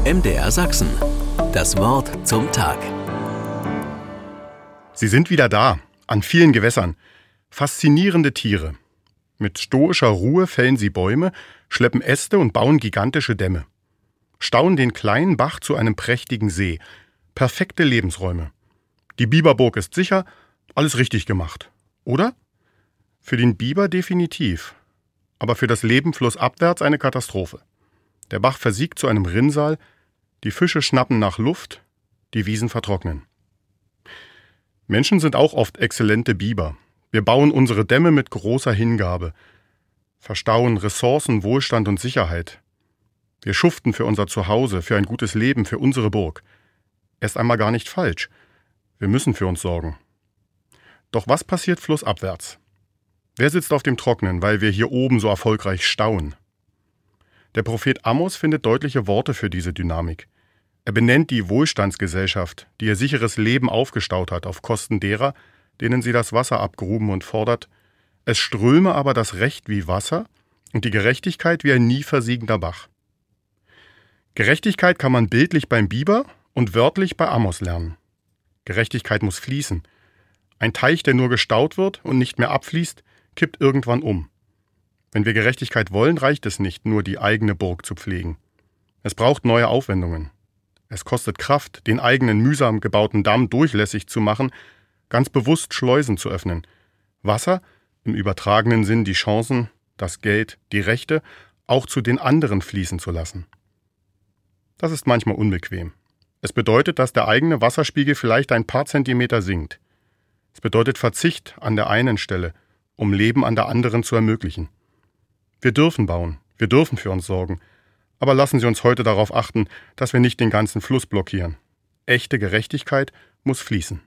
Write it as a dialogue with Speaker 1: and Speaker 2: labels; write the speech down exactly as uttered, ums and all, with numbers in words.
Speaker 1: M D R Sachsen. Das Wort zum Tag.
Speaker 2: Sie sind wieder da, an vielen Gewässern. Faszinierende Tiere. Mit stoischer Ruhe fällen sie Bäume, schleppen Äste und bauen gigantische Dämme. Stauen den kleinen Bach zu einem prächtigen See. Perfekte Lebensräume. Die Biberburg ist sicher, alles richtig gemacht. Oder? Für den Biber definitiv. Aber für das Leben flussabwärts eine Katastrophe. Der Bach versiegt zu einem Rinnsal, die Fische schnappen nach Luft, die Wiesen vertrocknen. Menschen sind auch oft exzellente Biber. Wir bauen unsere Dämme mit großer Hingabe, verstauen Ressourcen, Wohlstand und Sicherheit. Wir schuften für unser Zuhause, für ein gutes Leben, für unsere Burg. Erst einmal gar nicht falsch. Wir müssen für uns sorgen. Doch was passiert flussabwärts? Wer sitzt auf dem Trocknen, weil wir hier oben so erfolgreich stauen? Der Prophet Amos findet deutliche Worte für diese Dynamik. Er benennt die Wohlstandsgesellschaft, die ihr sicheres Leben aufgestaut hat, auf Kosten derer, denen sie das Wasser abgruben, und fordert: Es ströme aber das Recht wie Wasser und die Gerechtigkeit wie ein nie versiegender Bach. Gerechtigkeit kann man bildlich beim Biber und wörtlich bei Amos lernen. Gerechtigkeit muss fließen. Ein Teich, der nur gestaut wird und nicht mehr abfließt, kippt irgendwann um. Wenn wir Gerechtigkeit wollen, reicht es nicht, nur die eigene Burg zu pflegen. Es braucht neue Aufwendungen. Es kostet Kraft, den eigenen mühsam gebauten Damm durchlässig zu machen, ganz bewusst Schleusen zu öffnen. Wasser, im übertragenen Sinn die Chancen, das Geld, die Rechte, auch zu den anderen fließen zu lassen. Das ist manchmal unbequem. Es bedeutet, dass der eigene Wasserspiegel vielleicht ein paar Zentimeter sinkt. Es bedeutet Verzicht an der einen Stelle, um Leben an der anderen zu ermöglichen. Wir dürfen bauen, wir dürfen für uns sorgen, aber lassen Sie uns heute darauf achten, dass wir nicht den ganzen Fluss blockieren. Echte Gerechtigkeit muss fließen.